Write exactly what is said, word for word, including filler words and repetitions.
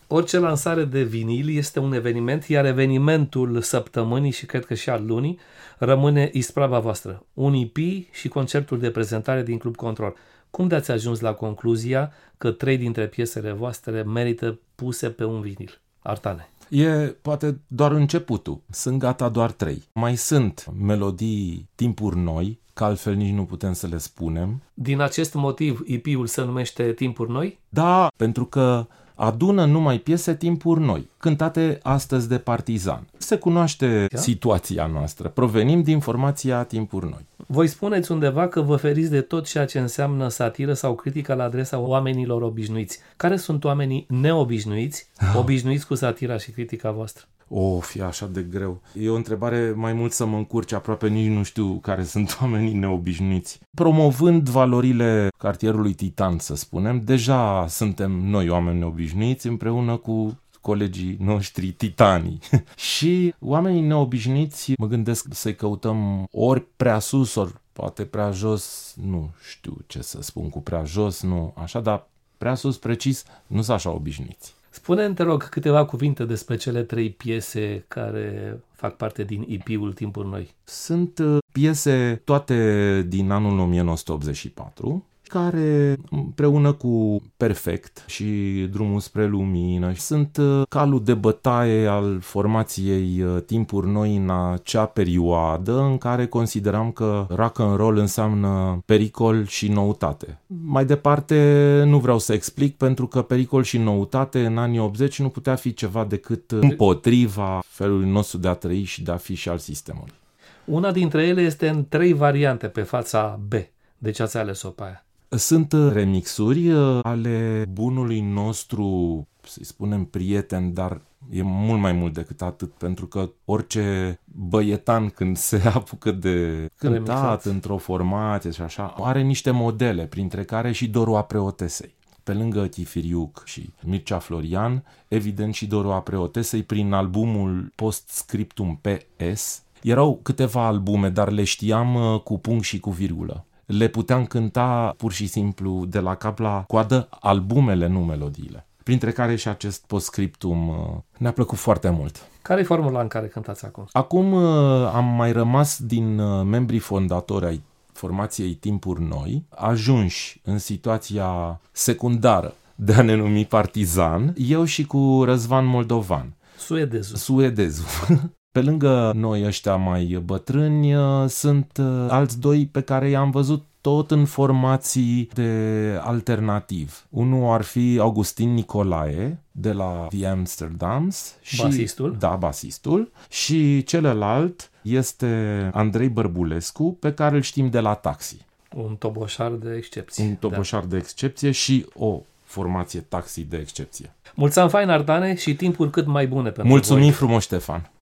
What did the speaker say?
Orice lansare de vinil este un eveniment, iar evenimentul săptămânii și cred că și al lunii rămâne isprava voastră. Un E P și concertul de prezentare din Club Control. Cum de-ați ajuns la concluzia că trei dintre piesele voastre merită puse pe un vinil? Artane. E poate doar începutul. Sunt gata doar trei. Mai sunt melodii, timpuri noi, că altfel nici nu putem să le spunem. Din acest motiv E P-ul se numește Timpuri Noi? Da, pentru că adună numai piese timpuri noi, cântate astăzi de Partizan. Se cunoaște da? situația noastră. Provenim din formația Timpuri Noi. Voi spuneți undeva că vă feriți de tot ceea ce înseamnă satiră sau critică la adresa oamenilor obișnuiți. Care sunt oamenii neobișnuiți, obișnuiți cu satira și critica voastră? O, fie așa de greu. E o întrebare mai mult să mă încurce, aproape nici nu știu care sunt oamenii neobișnuiți. Promovând valorile cartierului Titan, să spunem, deja suntem noi oameni neobișnuiți împreună cu colegii noștri titanii. Și oamenii neobișnuiți, mă gândesc să-i căutăm ori prea sus, ori poate prea jos, nu știu ce să spun cu prea jos, nu așa, dar prea sus, precis, nu sunt așa obișnuiți. Spune-mi, te rog, câteva cuvinte despre cele trei piese care fac parte din E P-ul Timpuri Noi. Sunt piese toate din anul o mie nouă sute optzeci și patru, care împreună cu Perfect și Drumul spre lumină sunt calul de bătaie al formației Timpuri Noi în acea perioadă în care consideram că rock and roll înseamnă pericol și noutate. Mai departe nu vreau să explic, pentru că pericol și noutate în anii optzeci nu putea fi ceva decât împotriva felului nostru de a trăi și de a fi și al sistemului. Una dintre ele este în trei variante pe fața B. De ce ați ales-o pe aia? Sunt remixuri ale bunului nostru, să-i spunem, prieten, dar e mult mai mult decât atât, pentru că orice băietan când se apucă de cântat remixat într-o formație și așa, are niște modele, printre care și Doru Preotesei. Pe lângă Chifiriuc și Mircea Florian, evident și Doru Preotesei prin albumul Postscriptum P S. Erau câteva albume, dar le știam cu punct și cu virgulă. Le puteam cânta pur și simplu de la cap la coadă, albumele, nu melodiile. Printre care și acest Postscriptum ne-a plăcut foarte mult. Care e formula în care cântați acum? Acum am mai rămas din membrii fondatori ai formației Timpuri Noi, ajunși în situația secundară de a ne numi Partizan, eu și cu Răzvan Moldovan. Suedezul. Suedezul. Pe lângă noi ăștia mai bătrâni, sunt alți doi pe care i-am văzut tot în formații de alternativ. Unul ar fi Augustin Nicolae, de la The Amsterdams. Și, basistul. Da, basistul. Și celălalt este Andrei Bărbulescu, pe care îl știm de la Taxi. Un toboșar de excepție. Un toboșar da. de excepție și o formație Taxi de excepție. Mulțumim fain, Artane, și timpuri cât mai bune pentru Mulțumim voi. frumos, Ștefan!